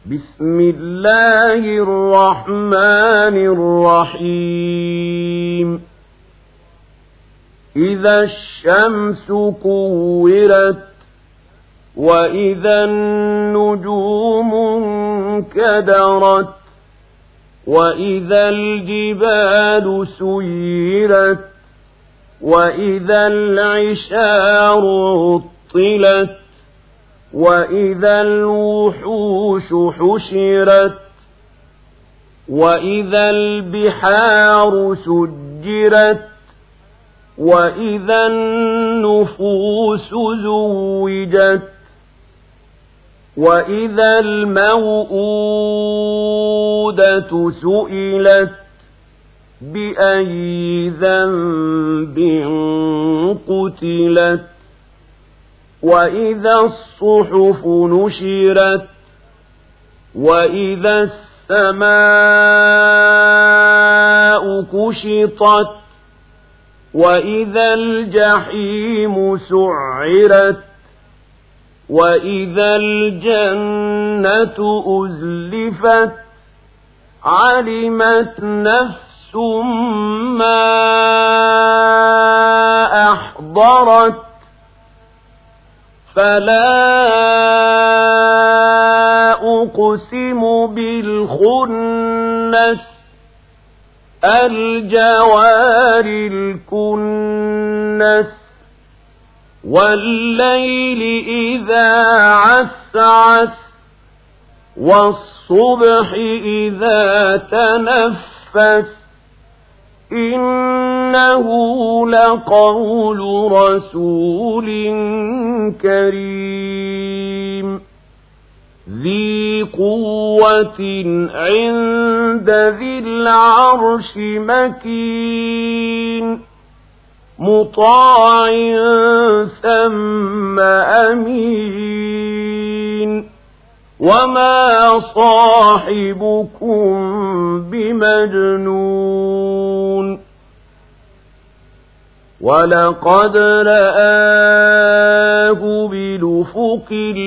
بسم الله الرحمن الرحيم إذا الشمس كورت وإذا النجوم انكدرت وإذا الجبال سيرت وإذا العشار عطلت وإذا الوحوش حشرت وإذا البحار سجرت وإذا النفوس زوجت وإذا الموءودة سئلت بأي ذنب قتلت وإذا الصحف نشرت وإذا السماء كشطت وإذا الجحيم سعرت وإذا الجنة أزلفت علمت نفس ما أحضرت فلا أقسم بالخنس الجوار الكنس والليل إذا عسعس والصبح إذا تنفس إنه لقول رسول كريم ذي قوة عند ذي العرش مكين مطاع ثم أمين وما صاحبكم بمجنون ولقد رآه بالأفق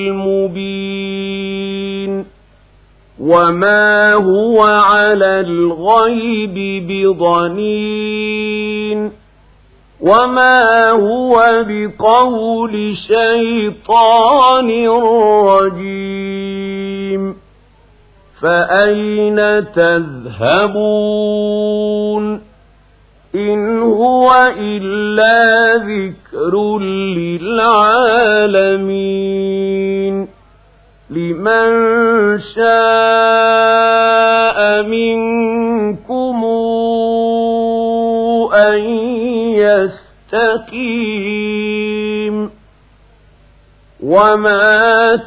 المبين وما هو على الغيب بضنين وما هو بقول شيطان رجيم فأين تذهبون إن هو إلا ذكر للعالمين لمن شاء منكم أن يستقيم وما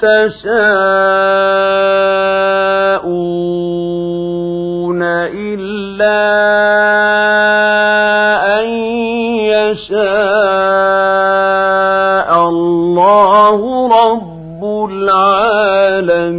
تشاءون إلا أن يشاء الله رب العالمين.